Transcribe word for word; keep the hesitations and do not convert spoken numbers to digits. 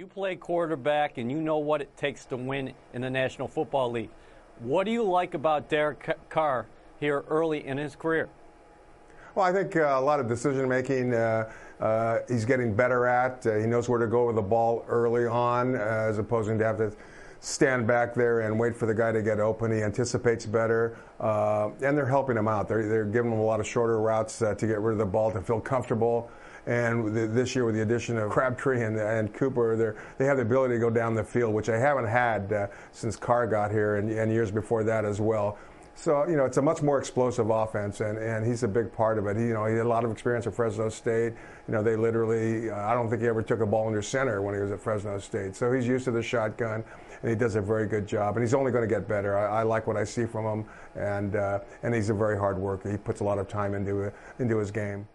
You play quarterback, and you know what it takes to win in the National Football League. What do you like about Derek Carr here early in his career? Well, I think uh, a lot of decision-making uh, uh, he's getting better at. Uh, he knows where to go with the ball early on, uh, as opposed to have to stand back there and wait for the guy to get open. He anticipates better, uh, and they're helping him out. They're, they're giving him a lot of shorter routes uh, to get rid of the ball, to feel comfortable. And this year, with the addition of Crabtree and, and Cooper, they have the ability to go down the field, which I haven't had uh, since Carr got here, and, and years before that as well. So, you know, it's a much more explosive offense, and, and he's a big part of it. He, you know, he had a lot of experience at Fresno State. You know, they literally, uh, I don't think he ever took a ball under center when he was at Fresno State. So he's used to the shotgun, and he does a very good job. And he's only going to get better. I, I like what I see from him, and uh, and he's a very hard worker. He puts a lot of time into into his game.